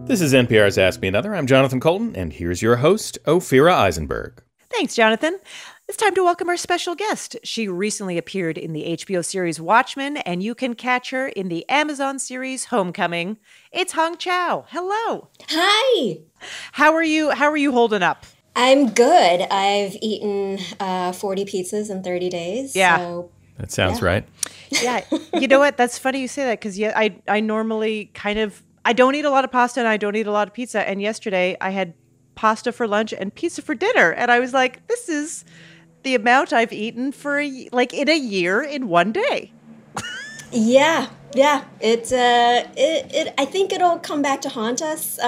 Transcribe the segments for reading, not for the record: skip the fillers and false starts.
This is NPR's Ask Me Another. I'm Jonathan Colton, and here's your host, Ophira Eisenberg. Thanks, Jonathan. It's time to welcome our special guest. She recently appeared in the HBO series Watchmen, and you can catch her in the Amazon series Homecoming. It's Hong Chau. Hello. Hi. How are you holding up? I'm good. I've eaten 40 pizzas in 30 days. Yeah. So, that sounds right. Yeah. You know what? That's funny you say that because I normally I don't eat a lot of pasta and I don't eat a lot of pizza. And yesterday I had pasta for lunch and pizza for dinner. And I was like, this is the amount I've eaten for in a year in one day. Yeah. It I think it'll come back to haunt us.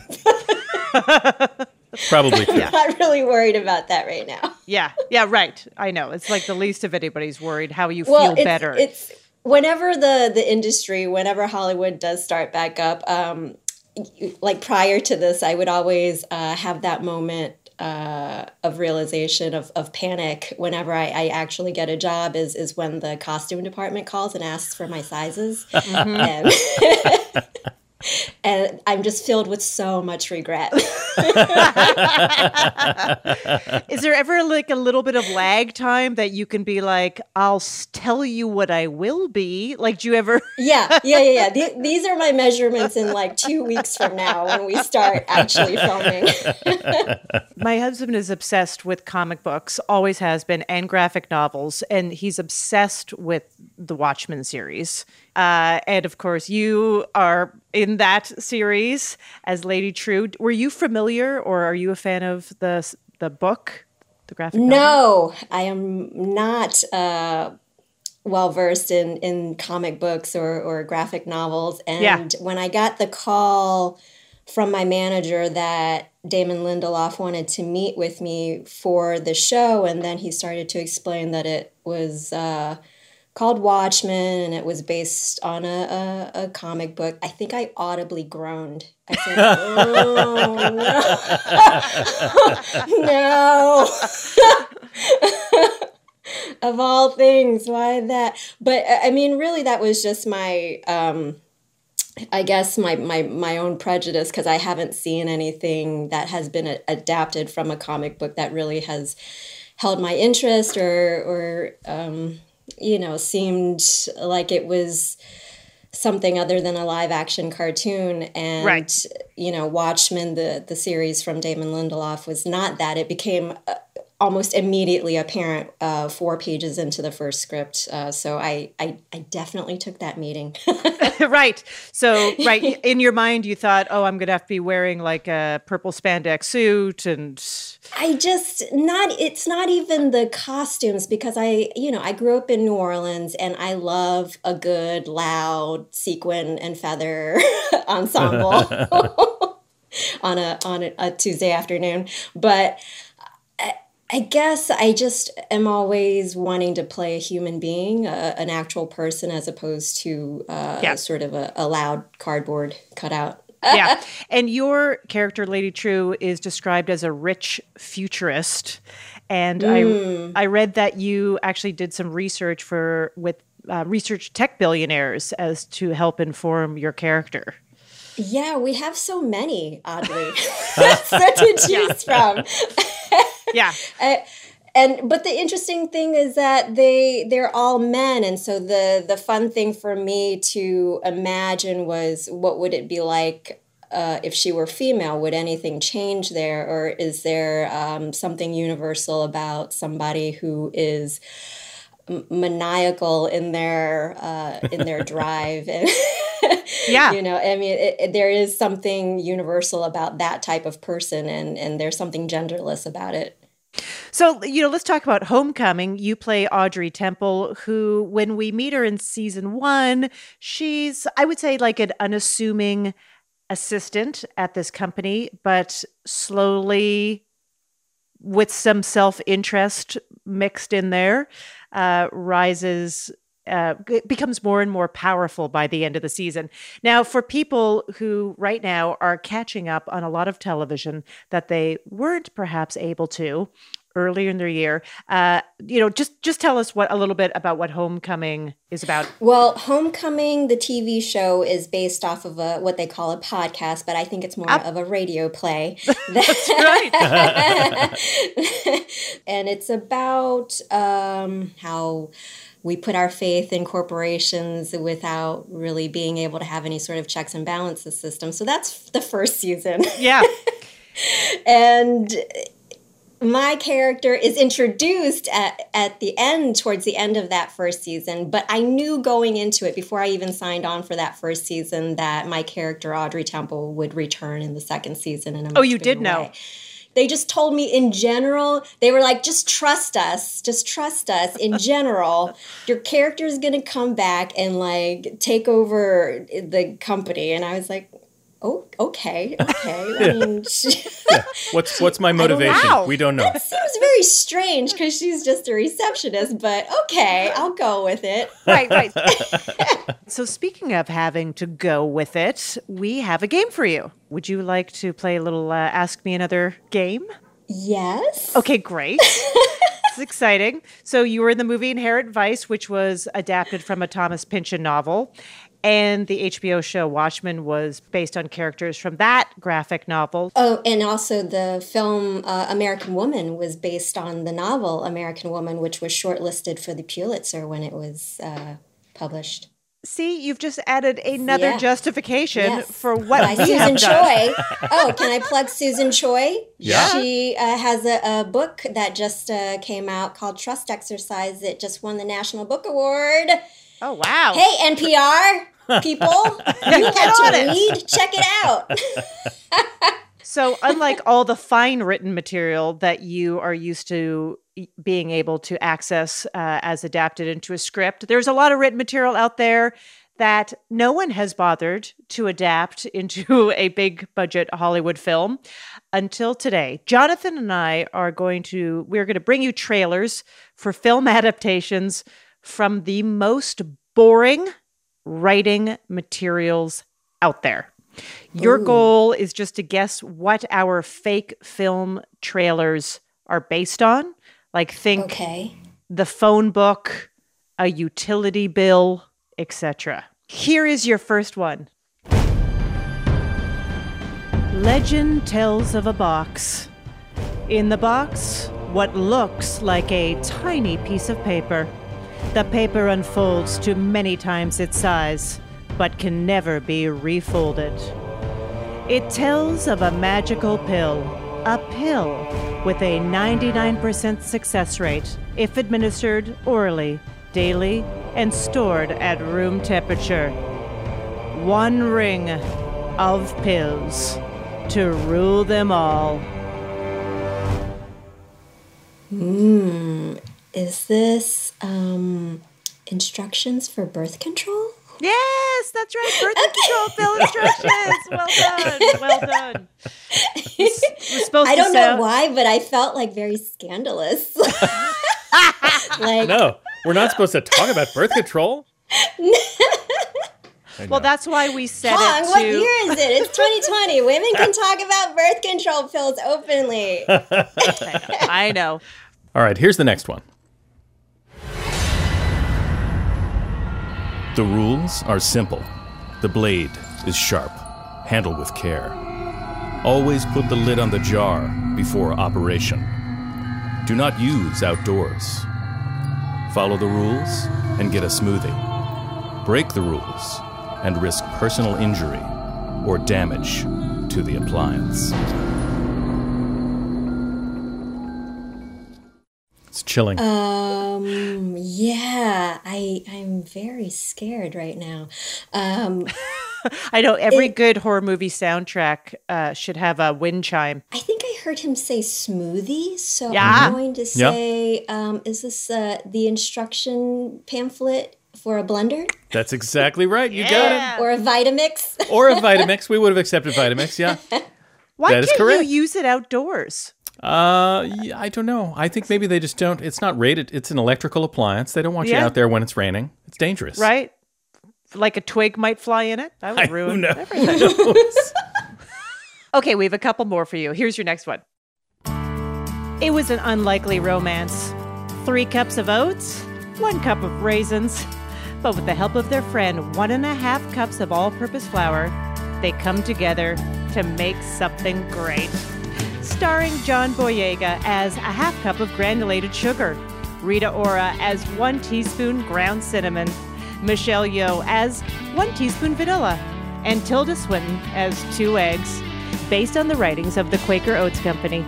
Probably true. I'm not really worried about that right now. Yeah, right. I know. It's like the least of anybody's worried how you feel better. It's whenever the industry, whenever Hollywood does start back up, like prior to this, I would always have that moment of realization of panic whenever I actually get a job is when the costume department calls and asks for my sizes. Mm-hmm. And I'm just filled with so much regret. Is there ever like a little bit of lag time that you can be like, I'll tell you what I will be? Like, do you ever? Yeah. These are my measurements in like 2 weeks from now when we start actually filming. My husband is obsessed with comic books, always has been, and graphic novels. And he's obsessed with the Watchmen series. And of course, you are in that series as Lady Trieu. Were you familiar, or are you a fan of the book, the graphic novel? No, I am not well versed in comic books or graphic novels. And when I got the call from my manager that Damon Lindelof wanted to meet with me for the show, and then he started to explain that it was called Watchmen, and it was based on a comic book. I think I audibly groaned. I said, oh, no. Of all things, why that? But, I mean, really, that was just my, I guess, my own prejudice, because I haven't seen anything that has been adapted from a comic book that really has held my interest or seemed like it was something other than a live action cartoon. And, right. Watchmen, the series from Damon Lindelof, was not that. It became almost immediately apparent 4 pages into the first script. So I definitely took that meeting. Right. So, in your mind, you thought, oh, I'm going to have to be wearing like a purple spandex suit and... it's not even the costumes, because I grew up in New Orleans and I love a good, loud sequin and feather ensemble on a Tuesday afternoon. But I guess I just am always wanting to play a human being, an actual person, as opposed to sort of a loud cardboard cutout. Yeah. And your character, Lady Trieu, is described as a rich futurist. And I read that you actually did some research with research tech billionaires as to help inform your character. Yeah, we have so many, oddly, to choose from. Yeah. But the interesting thing is that they're all men. And so the fun thing for me to imagine was, what would it be like if she were female? Would anything change there? Or is there something universal about somebody who is maniacal in their drive? And yeah. I mean, there is something universal about that type of person, and there's something genderless about it. So, let's talk about Homecoming. You play Audrey Temple, who, when we meet her in season 1, she's, I would say, like an unassuming assistant at this company, but slowly, with some self-interest mixed in there, becomes more and more powerful by the end of the season. Now, for people who right now are catching up on a lot of television that they weren't perhaps able to earlier in the year. Just tell us a little bit about what Homecoming is about. Well, Homecoming, the TV show, is based off of what they call a podcast, but I think it's more of a radio play. That's right. And it's about how we put our faith in corporations without really being able to have any sort of checks and balances system. So that's the first season. Yeah. And my character is introduced at the end, towards the end of that first season. But I knew going into it, before I even signed on for that first season, that my character, Audrey Temple, would return in the second season. In a much you did bigger know? way. They just told me in general, they were like, just trust us in general. Your character is going to come back and like take over the company. And I was like, oh, okay. I mean, Yeah. What's my motivation? Wow. We don't know. that seems very strange because she's just a receptionist, but okay, I'll go with it. Right. So speaking of having to go with it, we have a game for you. Would you like to play a little Ask Me Another game? Yes. Okay, great. It's exciting. So you were in the movie Inherent Vice, which was adapted from a Thomas Pynchon novel. And the HBO show Watchmen was based on characters from that graphic novel. Oh, and also the film American Woman was based on the novel American Woman, which was shortlisted for the Pulitzer when it was published. See, you've just added another justification for what By we have Susan done. Choi. Oh, can I plug Susan Choi? Yeah. She has a book that just came out called Trust Exercise. It just won the National Book Award. Oh, wow. Hey, NPR people, you like on to it. read? Check it out. So unlike all the fine written material that you are used to being able to access as adapted into a script, there's a lot of written material out there that no one has bothered to adapt into a big budget Hollywood film until today. Jonathan and I we're going to bring you trailers for film adaptations from the most boring writing materials out there. Your goal is just to guess what our fake film trailers are based on. Like think The Phone Book, a utility bill, etc. Here is your first one. Legend tells of a box. In the box, what looks like a tiny piece of paper. The paper unfolds to many times its size, but can never be refolded. It tells of a magical pill, a pill with a 99% success rate if administered orally, daily, and stored at room temperature. One ring of pills to rule them all. Is this instructions for birth control? Yes, that's right. Birth control pill instructions. Well done. I don't know why, but I felt like very scandalous. Like, No, we're not supposed to talk about birth control. Well, that's why we said Hong, it what to... year is it? It's 2020. Women can talk about birth control pills openly. I know. All right, here's the next one. The rules are simple. The blade is sharp. Handle with care. Always put the lid on the jar before operation. Do not use outdoors. Follow the rules and get a smoothie. Break the rules and risk personal injury or damage to the appliance. It's chilling. Yeah, I'm very scared right now. I know every good horror movie soundtrack should have a wind chime. I think I heard him say smoothie, so Yeah. I'm going to say, is this the instruction pamphlet for a blender? That's exactly right. You got it. Or a Vitamix? Or a Vitamix. We would have accepted Vitamix, yeah. Why That is can't correct. you use it outdoors? Yeah, I don't know. I think maybe they just don't. It's not rated. It's an electrical appliance. They don't want you Yeah. out there when it's raining. It's dangerous. Right? Like a twig might fly in it? That would ruin Who everything. knows? Okay, we have a couple more for you. Here's your next one. It was an unlikely romance. 3 cups of oats, 1 cup of raisins. But with the help of their friend, 1.5 cups of all-purpose flour, they come together to make something great. Starring John Boyega as a 1/2 cup of granulated sugar, Rita Ora as 1 teaspoon ground cinnamon, Michelle Yeoh as 1 teaspoon vanilla, and Tilda Swinton as 2 eggs, based on the writings of the Quaker Oats Company.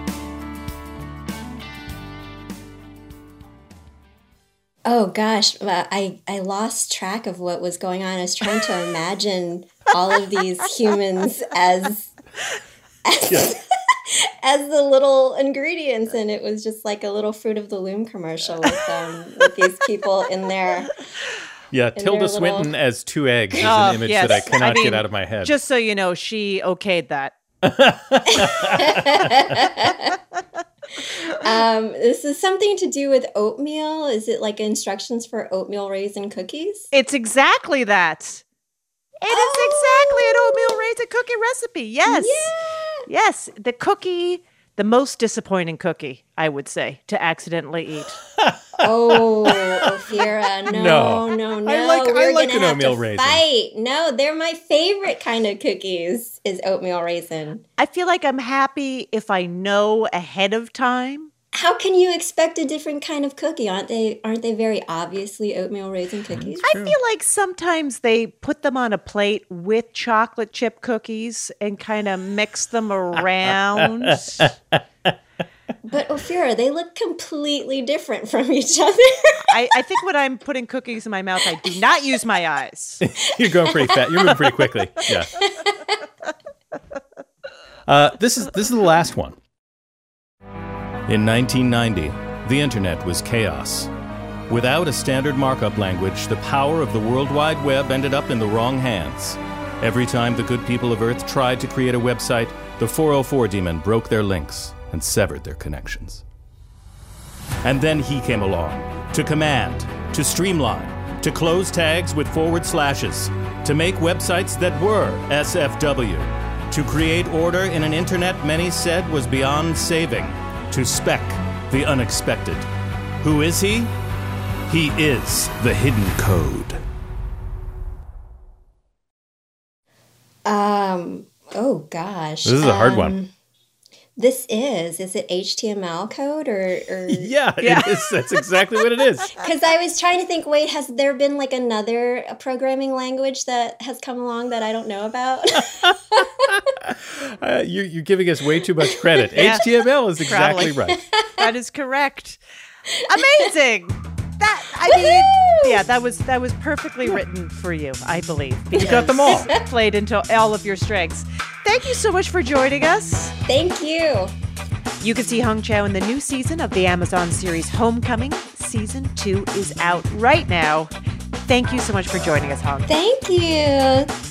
Oh gosh, I lost track of what was going on. I was trying to imagine all of these humans as as the little ingredients, and it was just like a little Fruit of the Loom commercial with these people in there. Yeah, Tilda Swinton as 2 eggs is an image that I cannot get out of my head. Just so you know, she okayed that. This is something to do with oatmeal. Is it like instructions for oatmeal raisin cookies? It's exactly that. It is exactly an oatmeal raisin cookie recipe. Yes. Yeah. Yes. The cookie, the most disappointing cookie, I would say, to accidentally eat. Ophira, no. I like an oatmeal raisin. Fight. No, they're my favorite kind of cookies, is oatmeal raisin. I feel like I'm happy if I know ahead of time. How can you expect a different kind of cookie? Aren't they very obviously oatmeal raisin cookies? I feel like sometimes they put them on a plate with chocolate chip cookies and kind of mix them around. But Ophira, they look completely different from each other. I think when I'm putting cookies in my mouth, I do not use my eyes. You're going pretty fast. You're moving pretty quickly. Yeah. This is the last one. In 1990, the internet was chaos. Without a standard markup language, the power of the World Wide Web ended up in the wrong hands. Every time the good people of Earth tried to create a website, the 404 demon broke their links and severed their connections. And then he came along, to command, to streamline, to close tags with forward slashes, to make websites that were SFW, to create order in an internet many said was beyond saving, to spec the unexpected. Who is he? He is the hidden code. Oh gosh. This is a hard one. Is it HTML code or? Yeah, it is. That's exactly what it is. Because I was trying to think, wait, has there been like another programming language that has come along that I don't know about? You're giving us way too much credit. Yeah, HTML is exactly right. That is correct. Amazing. That was perfectly written for you, I believe. You got them all. Played into all of your strengths. Thank you so much for joining us. Thank you. You can see Hong Chau in the new season of the Amazon series Homecoming. Season 2 is out right now. Thank you so much for joining us, Hong. Thank you.